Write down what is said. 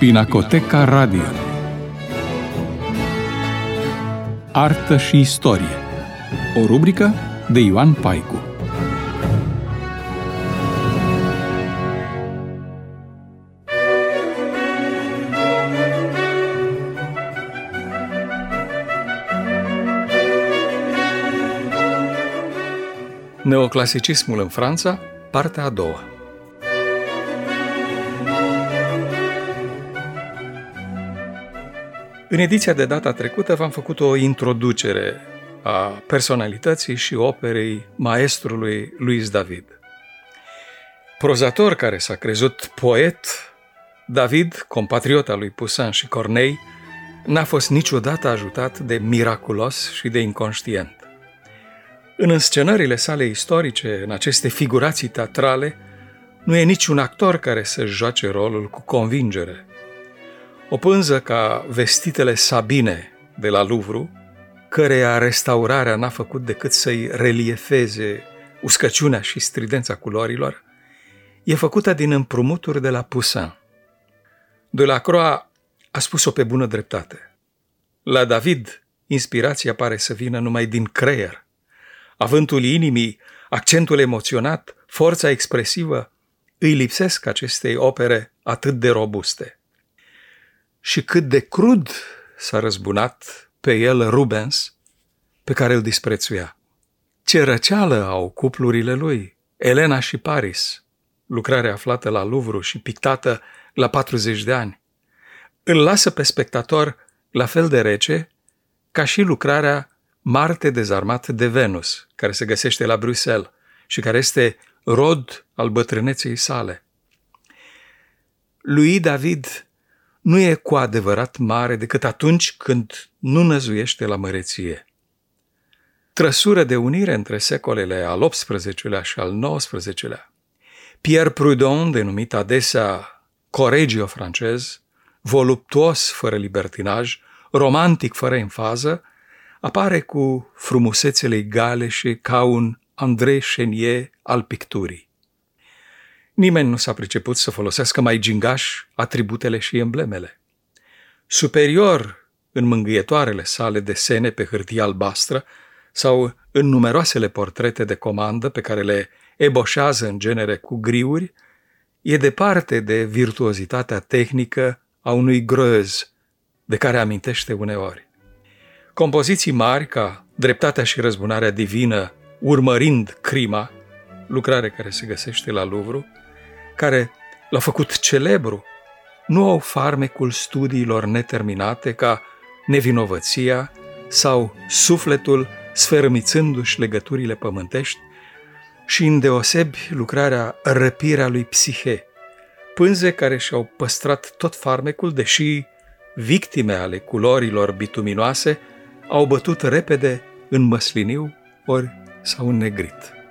Pinacoteca Radio. Artă și istorie. O rubrică de Ioan Paicu. Neoclasicismul în Franța, partea a doua. În ediția de data trecută v-am făcut o introducere a personalității și operei maestrului Louis David. Prozator care s-a crezut poet, David, compatriot al lui Poussin și Corneille, n-a fost niciodată ajutat de miraculos și de inconștient. În înscenările sale istorice, în aceste figurații teatrale, nu e niciun actor care să-și joace rolul cu convingere. O pânză ca vestitele Sabine de la Louvre, căreia restaurarea n-a făcut decât să-i reliefeze uscăciunea și stridența culorilor, e făcută din împrumuturi de la Poussin. Delacroix a spus-o pe bună dreptate. La David, inspirația pare să vină numai din creier. Avântul inimii, accentul emoționat, forța expresivă, îi lipsesc acestei opere atât de robuste. Și cât de crud s-a răzbunat pe el Rubens, pe care îl disprețuia. Ce răceală au cuplurile lui, Elena și Paris, lucrare aflată la Louvre și pictată la 40 de ani. Îl lasă pe spectator la fel de rece ca și lucrarea Marte dezarmat de Venus, care se găsește la Bruxelles și care este rod al bătrâneței sale. Louis David nu e cu adevărat mare decât atunci când nu năzuiește la măreție. Trăsură de unire între secolele al XVIII-lea și al XIX-lea. Pierre Proudhon, denumit adesea Correggio francez, voluptuos fără libertinaj, romantic fără enfază, apare cu frumusețele egale și ca un André Chénier al picturii. Nimeni nu s-a priceput să folosească mai gingaș atributele și emblemele. Superior în mângâietoarele sale desene pe hârtie albastră sau în numeroasele portrete de comandă pe care le eboșează în genere cu griuri, e departe de virtuozitatea tehnică a unui Greuze, de care amintește uneori. Compoziții mari ca Dreptatea și răzbunarea divină, urmărind crima, lucrare care se găsește la Louvre, care l-a făcut celebru, nu au farmecul studiilor neterminate ca Nevinovăția sau Sufletul sfărâmițându-și legăturile pământești și îndeosebi lucrarea Răpirea lui Psihe, pânze care și-au păstrat tot farmecul, deși victime ale culorilor bituminoase au bătut repede în măsliniu ori s-au înnegrit.